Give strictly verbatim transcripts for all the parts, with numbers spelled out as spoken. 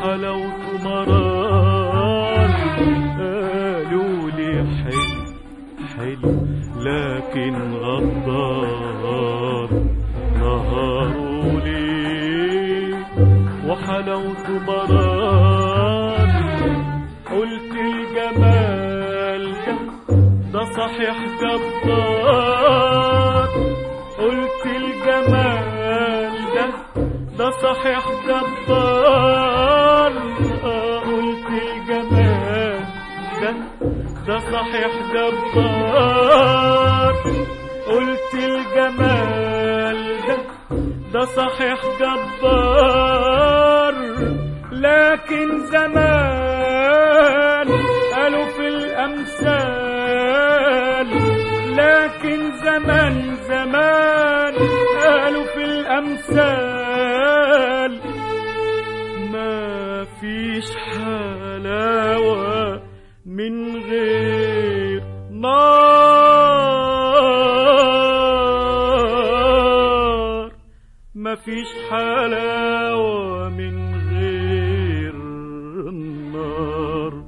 وحلاوته مرار. قالوا لي حلو حلو لكن غدار، نهاروا لي وحلاوته مرار. قلت الجمال ده ده صحيح جبار، قلت الجمال ده ده صحيح جبار. قلت الجمال ده ده صحيح جبار، قلت الجمال ده ده صحيح جبار. لكن زمان قالوا في الأمثال، لكن زمان زمان قالوا في الأمثال ما فيش حلاوة من غير نار، ما فيش حلاوة من غير نار.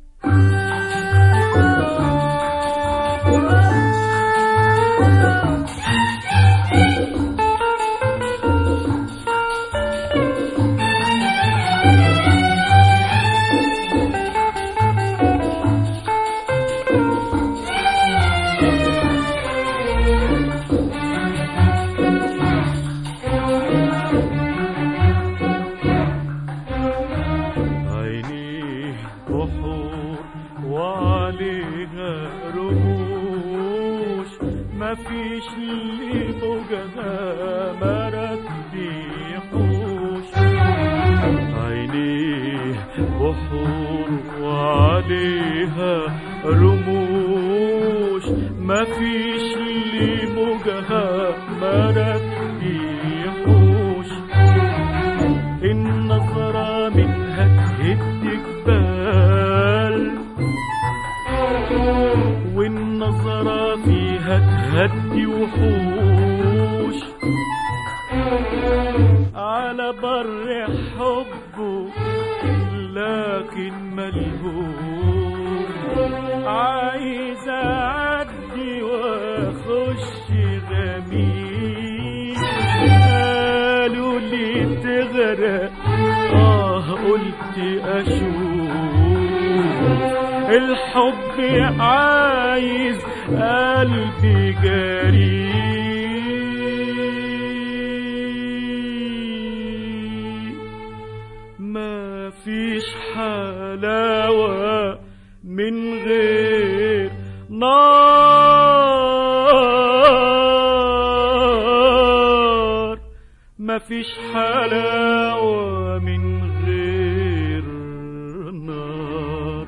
وعليها رموش مفيش اللي موجها مرتبيحوش. عينيه بحور وعليها رموش مفيش اللي موجها مرتبيحوش. النظرة منها تهد جبال، والنظرة فيها تهدي وحوش. على بر حبه لكن ملهوش، عايز اعدي واخش غميق. قالوا لي تغرق، اه قلت اشوف الحب عايز قلبي جريء. ما فيش حلاوة من غير نار، ما فيش حلاوة من غير نار.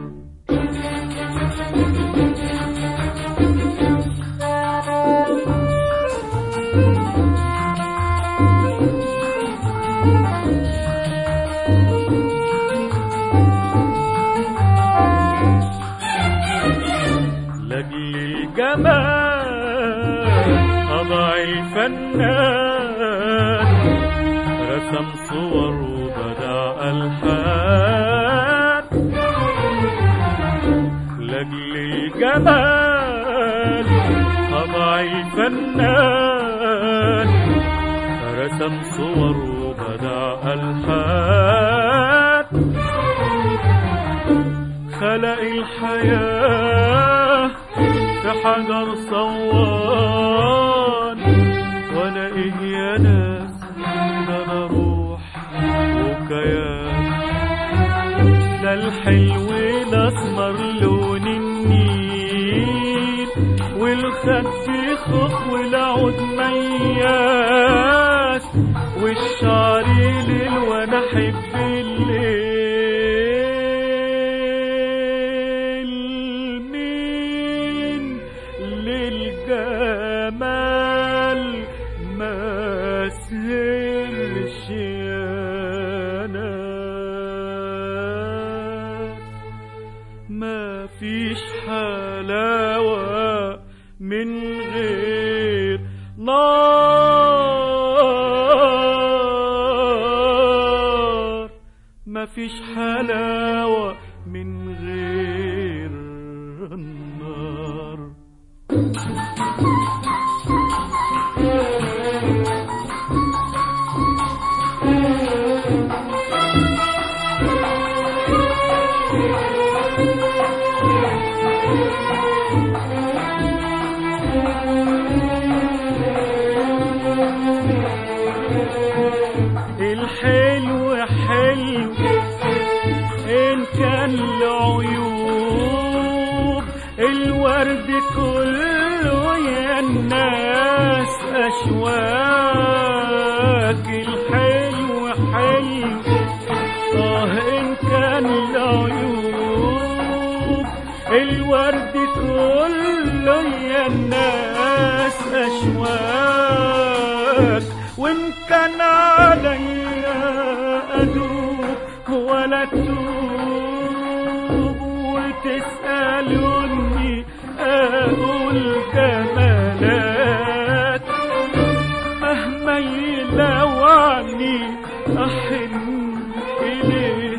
لأجل الجمال طبع الفنان، رسم صور وبدع ألحان. لأجل الجمال طبع الفنان، رسم صور وبدع ألحان. خلق الحياة في حجر صوان، وانا ايه يا ناس ده انا روح وكيان. ده الحلو الاسمر لون النيل، والخد خوخ والعود مياس، والشعر ليل وانا احب الليل. للجمال ما سهرش يا ناس، ما فيش حلاوة من غير نار، ما مفيش حلاوة من غير النار. الحلو حلو إن كان له عيوب، الورد كله يا الناس أشواك. الحلو حلو آه إن كان له عيوب، الورد كله يا الناس أشواك. وإن كان عليا أدوب ولا تتوب وتسألوني أقول جمالات، مهما يلوعني أحن إليه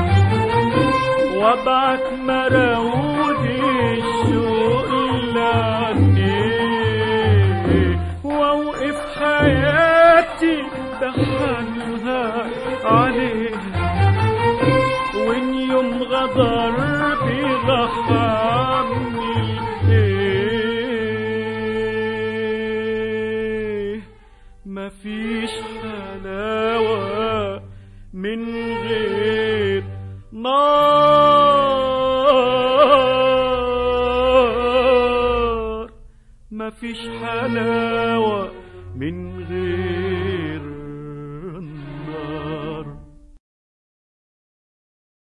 وابعت مراود الشوق لعنيه، واوقف حياتي بحالها عليه. وإن يوم غدر بيرحمني إيه، مفيش حلاوة من غير نار. مفيش حلاوة من غير